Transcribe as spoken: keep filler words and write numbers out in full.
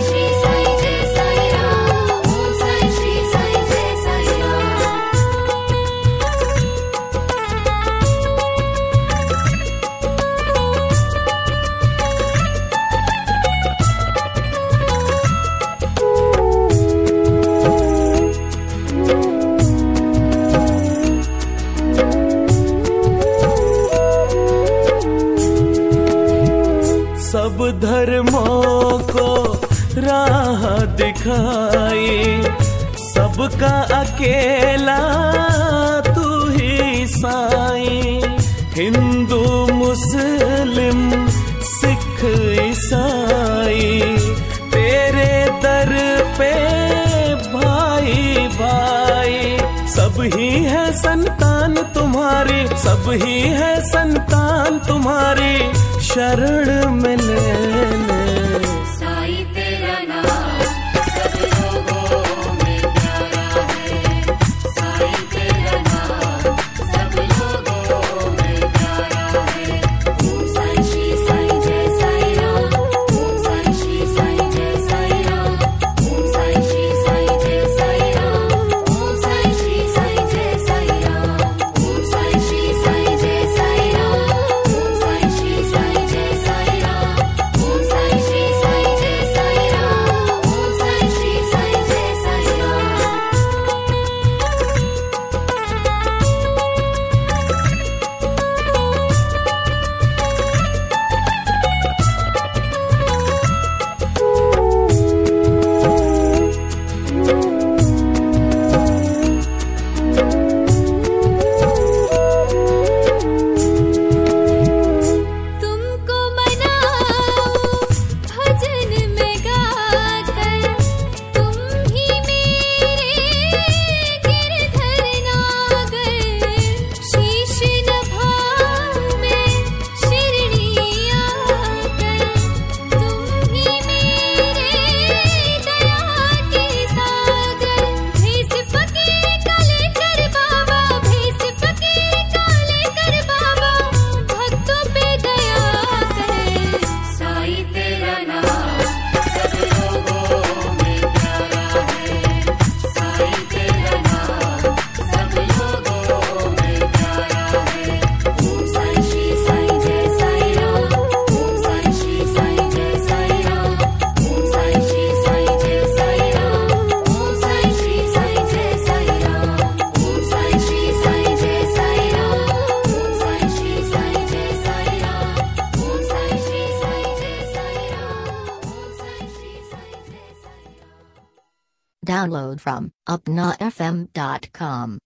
श्री साई जय साई राम, ओम साई श्री साई जय साई राम। सब धर्मों को राह दिखाई, सबका अकेला तू ही साई। हिंदू मुस्लिम सिख ईसाई तेरे दर पे भाई भाई, सब ही है संतान तुम्हारी, सब ही है संतान तुम्हारी, शरण में ले ले। साई तेरा नाम सब लोगों में प्यारा है, साई तेरा नाम सब लोगों में प्यारा है। ओम साई श्री साई जय साई राम, ओम साई श्री साई जय साई राम, ओम साई श्री साई जय साई राम, ओम साई श्री साई जय साई राम, ओम साई श्री साई जय साई राम, ओम साई श्री साई जय साई राम, ओम Sai Download from upna f m dot com.